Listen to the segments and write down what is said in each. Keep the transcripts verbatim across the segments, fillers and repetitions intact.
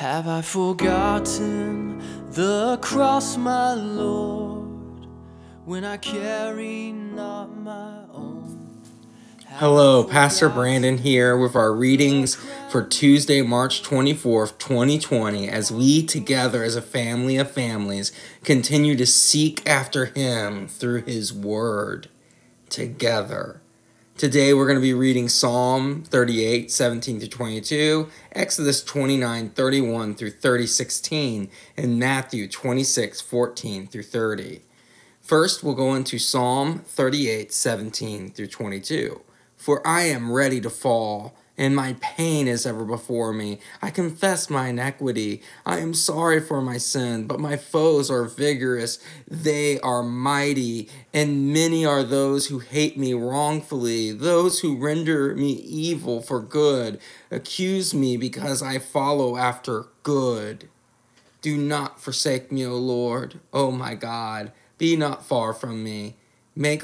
Have I forgotten the cross, my Lord, when I carry not my own? Hello, Pastor Brandon here with our readings for Tuesday, March twenty-fourth, twenty twenty, as we together as a family of families continue to seek after Him through His Word together. Today we're going to be reading Psalm thirty-eight, seventeen through twenty-two, Exodus twenty-nine, thirty-one through thirty, sixteen, and Matthew twenty-six, fourteen through thirty. First, we'll go into Psalm thirty-eight, seventeen through twenty-two. For I am ready to fall, and my pain is ever before me. I confess my iniquity. I am sorry for my sin, but my foes are vigorous. They are mighty, and many are those who hate me wrongfully, those who render me evil for good, accuse me because I follow after good. Do not forsake me, O Lord, O my God. Be not far from me. Make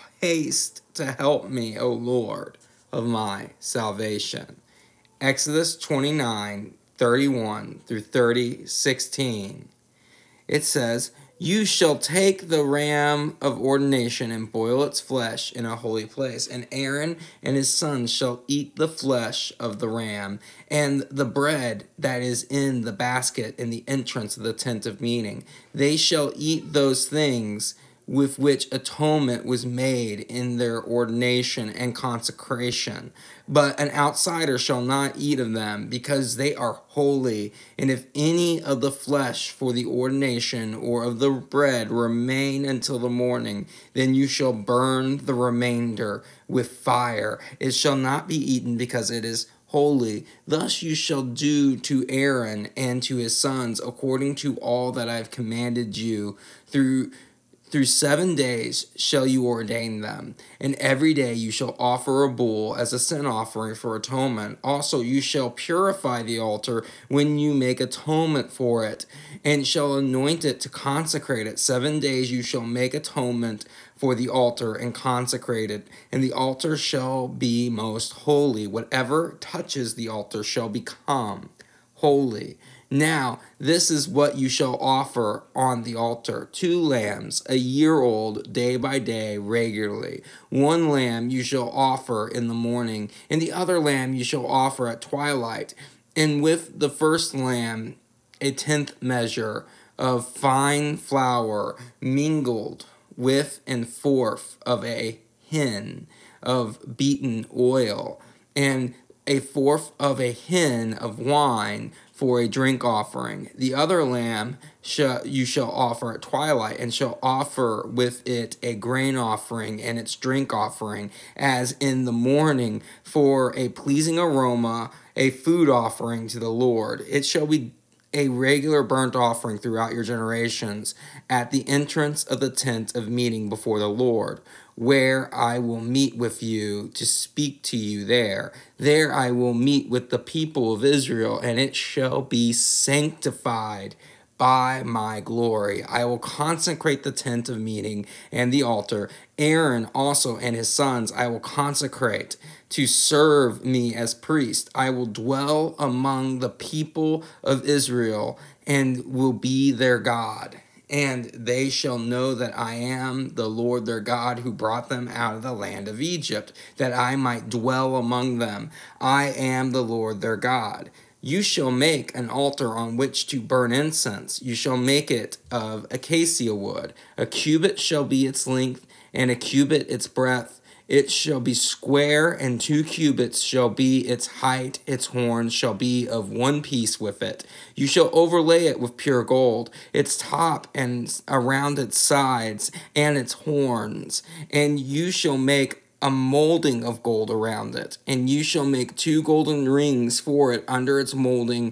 haste to help me, O Lord of my salvation. Exodus twenty-nine, thirty-one through thirty, sixteen. It says, You shall take the ram of ordination and boil its flesh in a holy place, and Aaron and his sons shall eat the flesh of the ram, and the bread that is in the basket in the entrance of the tent of meeting. They shall eat those things with which atonement was made in their ordination and consecration. But an outsider shall not eat of them, because they are holy. And if any of the flesh for the ordination or of the bread remain until the morning, then you shall burn the remainder with fire. It shall not be eaten, because it is holy. Thus you shall do to Aaron and to his sons according to all that I have commanded you. Through Through seven days shall you ordain them, and every day you shall offer a bull as a sin offering for atonement. Also you shall purify the altar when you make atonement for it, and shall anoint it to consecrate it. Seven days you shall make atonement for the altar and consecrate it, and the altar shall be most holy. Whatever touches the altar shall become holy. Now, this is what you shall offer on the altar: two lambs, a year old, day by day, regularly. One lamb you shall offer in the morning, and the other lamb you shall offer at twilight. And with the first lamb, a tenth measure of fine flour mingled with and fourth of a hin of beaten oil, and a fourth of a hin of wine for a drink offering. The other lamb shall, you shall offer at twilight, and shall offer with it a grain offering and its drink offering, as in the morning, for a pleasing aroma, a food offering to the Lord. It shall be a regular burnt offering throughout your generations at the entrance of the tent of meeting before the Lord, where I will meet with you to speak to you there. There I will meet with the people of Israel, and it shall be sanctified by my glory. I will consecrate the tent of meeting and the altar. Aaron also and his sons I will consecrate to serve me as priest. I will dwell among the people of Israel and will be their God. And they shall know that I am the Lord their God, who brought them out of the land of Egypt, that I might dwell among them. I am the Lord their God. You shall make an altar on which to burn incense. You shall make it of acacia wood. A cubit shall be its length, and a cubit its breadth. It shall be square, and two cubits shall be its height. Its horns shall be of one piece with it. You shall overlay it with pure gold, its top and around its sides, and its horns. And you shall make a molding of gold around it, and you shall make two golden rings for it under its molding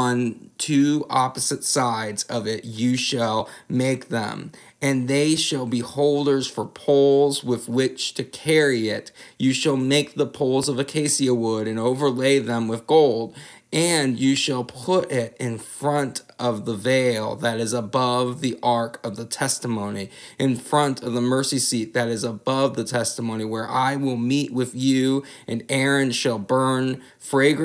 on two opposite sides of it. You shall make them, and they shall be holders for poles with which to carry it. You shall make the poles of acacia wood and overlay them with gold, and you shall put it in front of the veil that is above the ark of the testimony, in front of the mercy seat that is above the testimony, where I will meet with you, and Aaron shall burn fragrant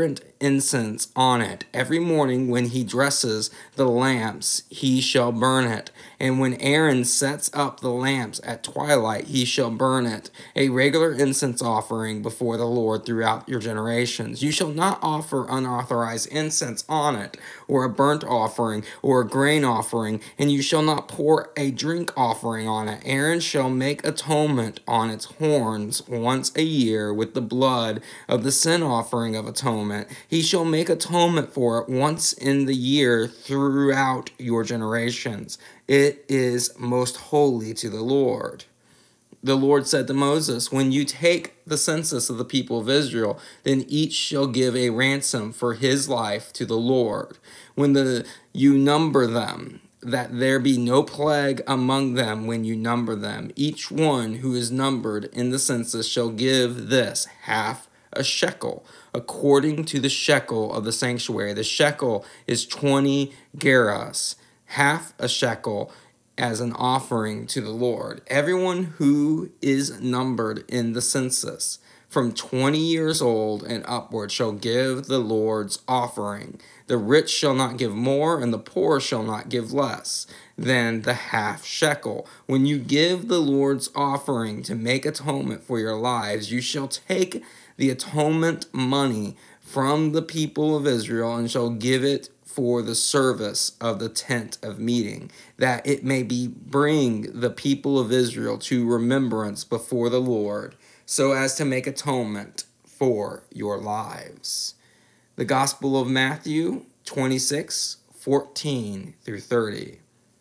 incense on it. Every morning when he dresses the lamps, he shall burn it. And when Aaron sets up the lamps at twilight, he shall burn it, a regular incense offering before the Lord throughout your generations. You shall not offer unauthorized incense on it, or a burnt offering, or a grain offering, and you shall not pour a drink offering on it. Aaron shall make atonement on its horns once a year with the blood of the sin offering of atonement. He shall make atonement for it once in the year throughout your generations. It is most holy to the Lord. The Lord said to Moses, when you take the census of the people of Israel, then each shall give a ransom for his life to the Lord. When the you number them, that there be no plague among them when you number them. Each one who is numbered in the census shall give this, half a shekel, according to the shekel of the sanctuary. The shekel is twenty gerahs, half a shekel as an offering to the Lord. Everyone who is numbered in the census from twenty years old and upward shall give the Lord's offering. The rich shall not give more, and the poor shall not give less than the half shekel. When you give the Lord's offering to make atonement for your lives, you shall take the atonement money from the people of Israel and shall give it for the service of the tent of meeting, that it may be bring the people of Israel to remembrance before the Lord, so as to make atonement for your lives. The Gospel of Matthew twenty-six, fourteen through thirty.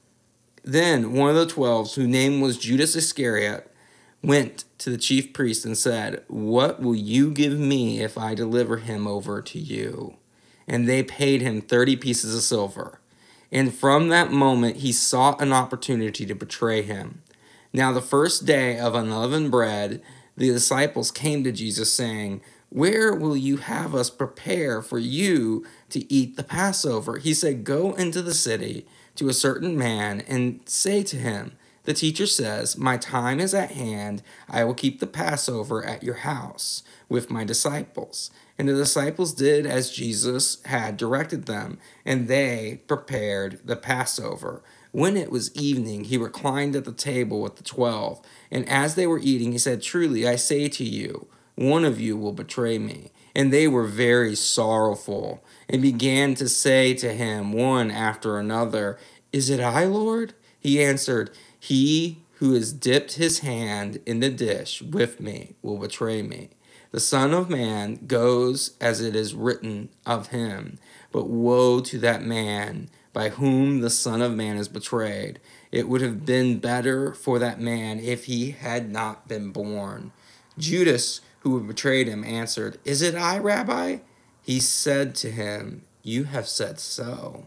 Then one of the twelve, whose name was Judas Iscariot, went to the chief priest and said, what will you give me if I deliver him over to you? And they paid him thirty pieces of silver. And from that moment he sought an opportunity to betray him. Now the first day of unleavened bread, the disciples came to Jesus, saying, where will you have us prepare for you to eat the Passover? He said, go into the city to a certain man and say to him, the teacher says, my time is at hand. I will keep the Passover at your house with my disciples. And the disciples did as Jesus had directed them, and they prepared the Passover. When it was evening, he reclined at the table with the twelve. And as they were eating, he said, truly, I say to you, one of you will betray me. And they were very sorrowful, and began to say to him one after another, is it I, Lord? He answered, he who has dipped his hand in the dish with me will betray me. The Son of Man goes as it is written of him, but woe to that man by whom the Son of Man is betrayed. It would have been better for that man if he had not been born. Judas, who had betrayed him, answered, is it I, Rabbi? He said to him, you have said so.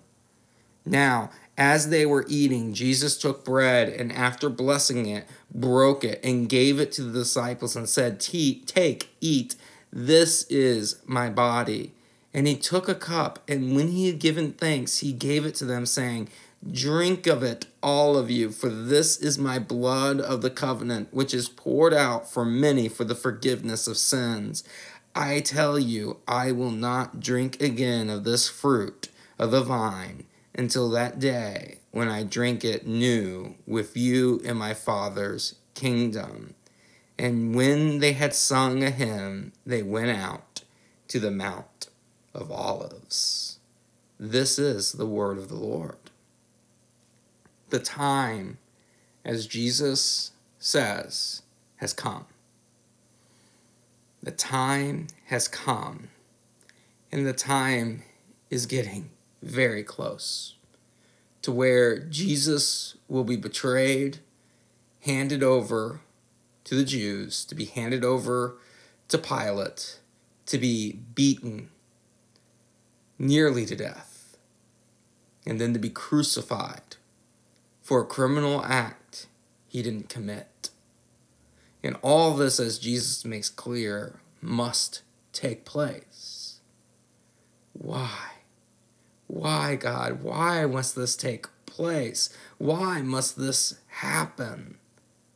Now, as they were eating, Jesus took bread, and after blessing it, broke it, and gave it to the disciples, and said, take, eat, this is my body. And he took a cup, and when he had given thanks, he gave it to them, saying, drink of it, all of you, for this is my blood of the covenant, which is poured out for many for the forgiveness of sins. I tell you, I will not drink again of this fruit of the vine until that day when I drink it new with you in my Father's kingdom. And when they had sung a hymn, they went out to the Mount of Olives. This is the word of the Lord. The time, as Jesus says, has come. The time has come, and the time is getting very close to where Jesus will be betrayed, handed over to the Jews, to be handed over to Pilate, to be beaten nearly to death, and then to be crucified for a criminal act he didn't commit. And all this, as Jesus makes clear, must take place. Why? Why, God? Why must this take place? Why must this happen?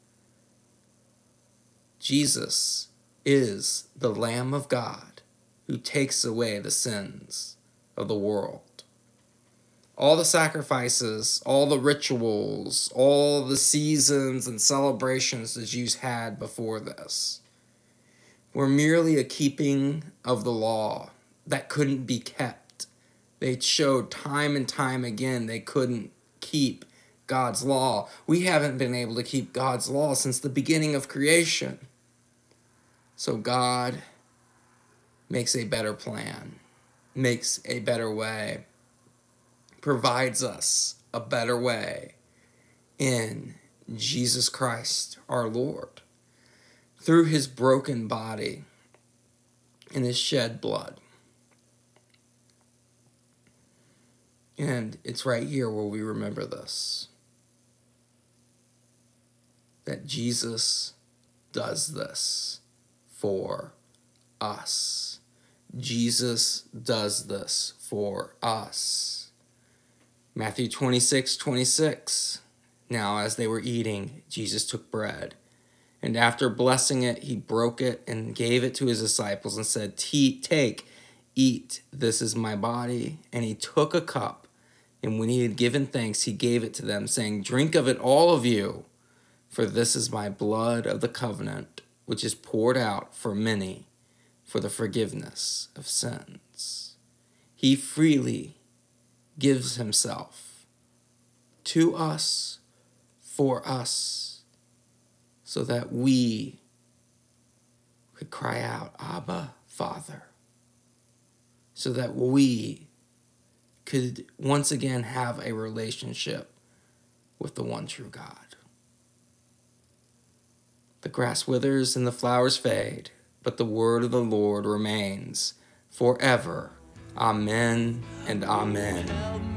Jesus is the Lamb of God who takes away the sins of the world. All the sacrifices, all the rituals, all the seasons and celebrations the Jews had before this were merely a keeping of the law that couldn't be kept. They showed time and time again they couldn't keep God's law. We haven't been able to keep God's law since the beginning of creation. So God makes a better plan, makes a better way, provides us a better way in Jesus Christ our Lord, through his broken body and his shed blood. And it's right here where we remember this, that Jesus does this for us. Jesus does this for us. Matthew twenty-six twenty-six. Now, as they were eating, Jesus took bread, and after blessing it, he broke it and gave it to his disciples and said, "Take, eat, this is my body." And he took a cup, and when he had given thanks, he gave it to them, saying, "Drink of it, all of you, for this is my blood of the covenant, which is poured out for many for the forgiveness of sins." He freely gives himself to us, for us, so that we could cry out, "Abba, Father," so that we could once again have a relationship with the one true God. The grass withers and the flowers fade, but the word of the Lord remains forever. Amen and amen.